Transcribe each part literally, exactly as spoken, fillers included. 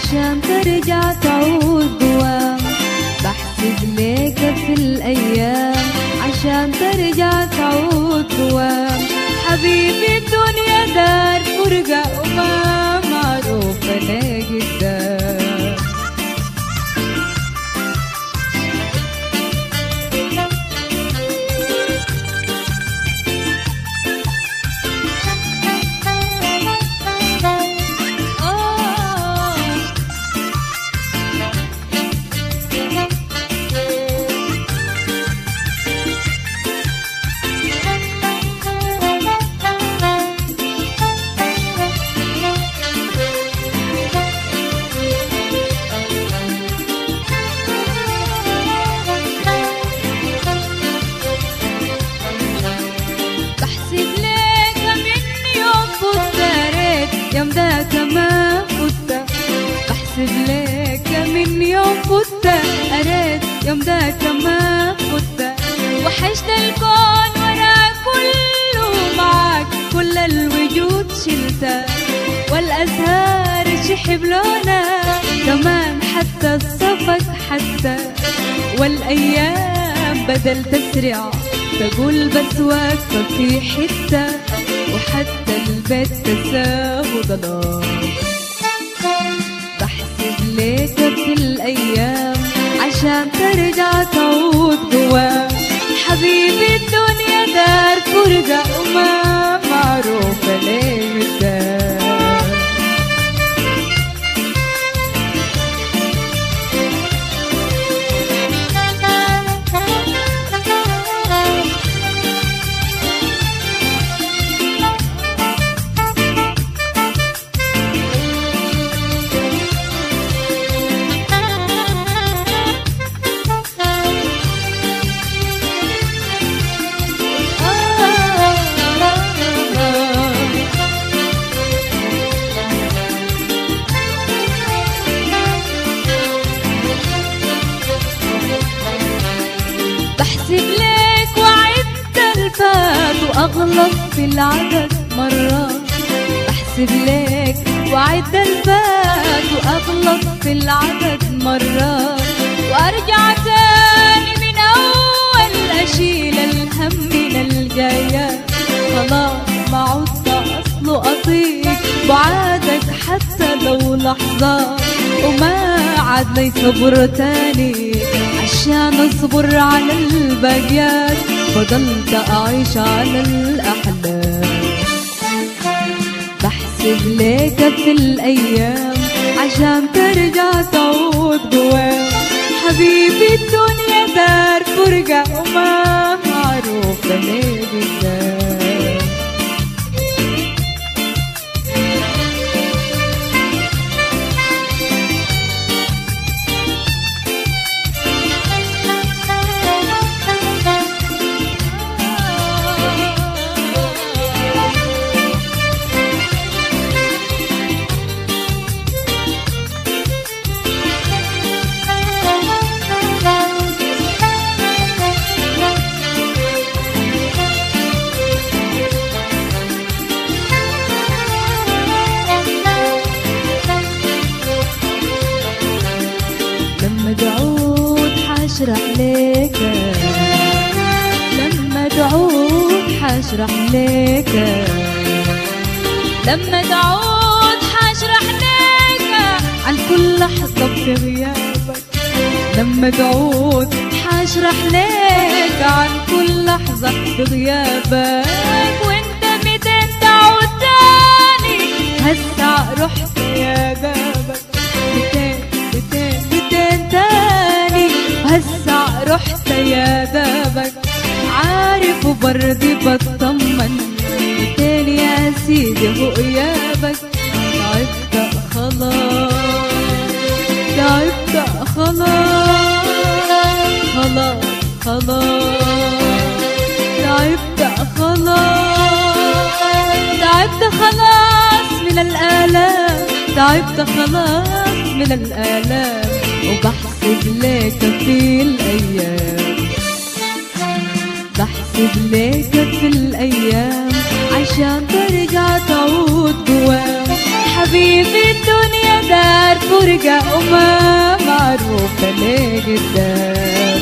عشان ترجع تعود دوام. بحسب ليك في الأيام عشان ترجع تعود دوام. حبيبي الدنيا دار فرقة وما معروفة ليه قدام. يوم ذاك ما فت بحسب ليك من يوم فت أريد يوم ذاك ما فت. وحشت الكون ورا كله معك كل الوجود شلته والأزهار شحب لونه كمان حتى الصفك حتى. والأيام بدل تسرع تقول بس واقفة في حتة وحتى البيت تساه ضلال. بحسب ليك في الأيام عشان ترجع تعود دوام. حبيبي الدنيا دار فرقة وما معروفة ليه قدام. بحسب ليك وعدت الفات وأغلط في العدد مرات. بحسب ليك وعدت الفات وأغلط في العدد مرات. وأرجع تاني من أول أشيل الهم من الجايات. خلاص ما عدت أصله أطيق بعادك حتى لو لحظات. وما عاد لي صبر تاني عشان اصبر على الباقيات. فضلت اعيش على الاحلام. بحسب ليك في الايام عشان ترجع تعود دوام. حبيبي الدنيا دار فرقة وما معروفة ليه قدام. لما تعود حاشرح ليك لما تعود حاشرح ليك لما تعود حاشرح ليك عن كل لحظة في غيابك. لما تعود حاشرح ليك عن كل لحظة في غيابك. وانت متين تعود تاني هسع رحت يا غابك. متين متين متين تاني هسع رحت يا غابك. عارف وبرضي بطمن متين يا سيدي غيابك. تعبت خلاص تعبت خلاص خلاص خلاص تعبت خلاص تعبت خلاص من الآلام. تعبت خلاص من الآلام. وبحسب ليك في الأيام بحسب ليك في الأيام عشان ترجع تعود دوام. حبيبي الدنيا دار فرقة وما معروفة ليه قدام.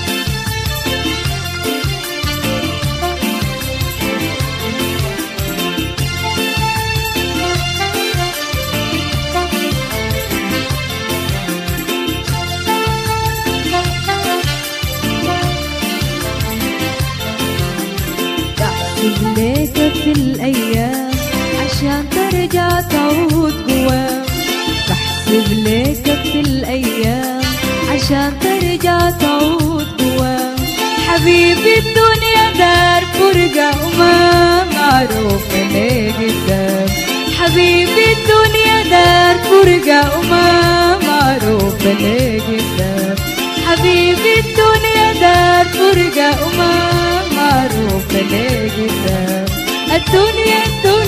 بحسب ليك في الأيام عشان ترجع تعود قوام. بحسب ليك في الأيام عشان ترجع تعود قوام. حبيبي الدنيا دار فرقة وما معروفة ليه قدام. حبيبي الدنيا دار فرقة وما معروفة ليه قدام. حبيبي الدنيا دار فرقة وما معروفة ليه قدام. الدنيا الدنيا